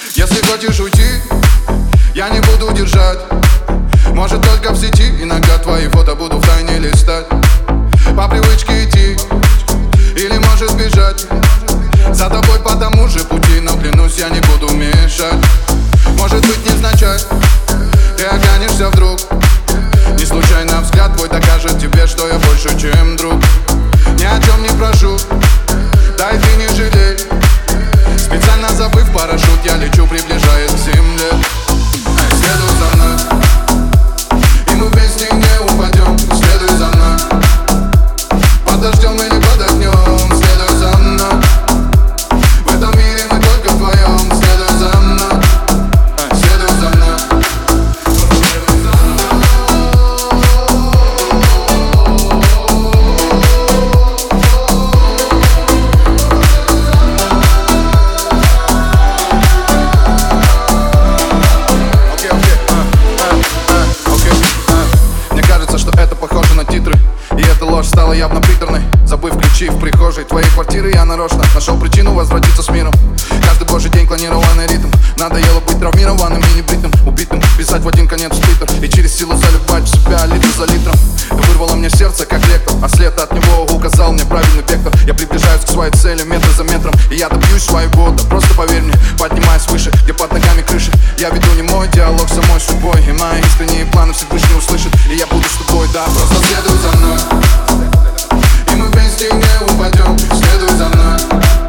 Если хочешь уйти, я не буду держать. Может только в сети, иногда твои фото буду втайне листать. По привычке идти, или может бежать за тобой по тому же пути, но клянусь, я не буду мешать. Может быть невзначай, ты оглянешься вдруг. Не случайно взгляд твой докажет тебе, что я больше, чем друг. Ни о чем не прошу, дай ты не жалей. Специально забыв парашют, я лечу, приближаясь к земле. Следуй за мной, и мы вместе не упадем. Следуй за мной, под дождем или под огнем. Следуй за мной, в этом мире мы только вдвоем. Следуй за мной, следуй за мной. И эта ложь стала явно приторной. Забыв ключи в прихожей твоей квартиры, я нарочно нашел причину возвратиться с миром. Каждый божий день клонированный ритм. Надоело быть травмированным и небритым, убитым, писать в один конец твиттер и через силу заливать в себя литр за литром. Вырвало мне сердце, как лектор, а след от него указал мне правильный вектор. Я приближаюсь к своей цели метр за метром, и я добьюсь своего, да просто поверь мне. Поднимаясь выше, где под ногами крыши, я веду не мой диалог с самой судьбой. И мои искренние планы Всевышний услышит, и я буду с тобой, да, просто следуй за мной. И мы вместе не упадем. Следуй за мной.